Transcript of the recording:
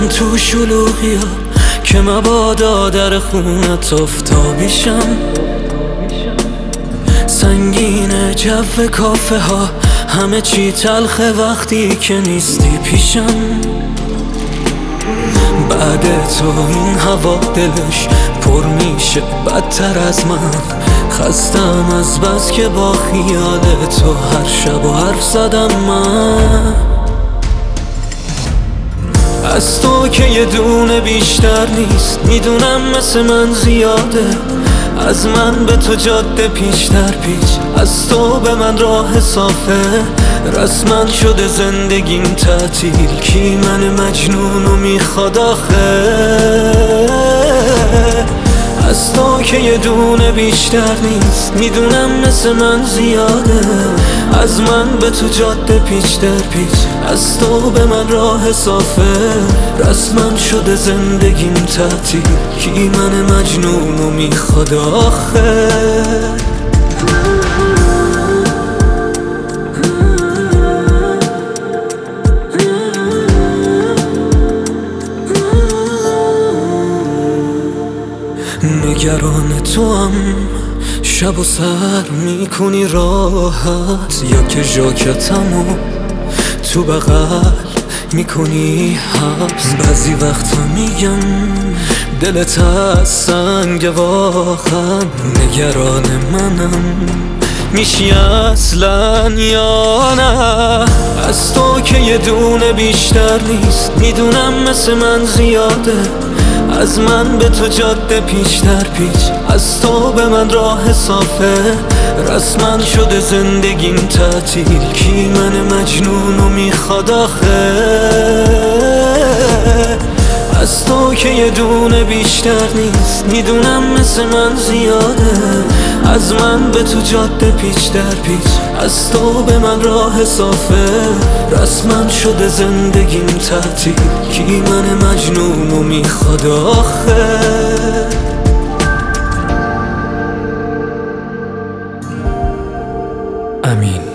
میرم تو شلوغیا که مبادا در خونت افتابیشم. سنگینه جو کافه ها، همه چی تلخه وقتی که نیستی پیشم. بعد تو این هوا دلش پر میشه بدتر از من. خستم از بس که با خیال تو هر شب و حرف زدم من. از تو که یه دونه بیشتر نیست، میدونم مثل من زیاده. از من به تو جاده پیش در پیچ، از تو به من راه صافه. رسما شده زندگیم تعطیل، کی من مجنونو میخواد آخه؟ از تو که یه دونه بیشتر نیست، میدونم مثل من زیاده. از من به تو جاده پیچ در پیچ، از تو به من راه صافه. رسما شده زندگیم تعطیل، کی من مجنونو میخواد آخه؟ نگران تو هم شب و سر میکنی راحت، یا که ژاکتمو تو بغل میکنی حبس. بعضی وقتا میگم دلت از سنگ واقعا. نگران منم میشی اصلا یا نه؟ از تو که یه دونه بیشتر نیست، میدونم مثل من زیاده. از من به تو جاده پیش در پیچ، از تو به من راه صافه. رسما شده زندگیم تعطیل، کی من مجنونو میخواد آخه؟ از تو که یه دونه بیشتر نیست، میدونم مثل من زیاده. از من به تو جاده پیچ در پیچ، از تو به من راه صافه. رسما شده زندگیم تعطیل، کی من مجنونو میخواد آخه؟ امین.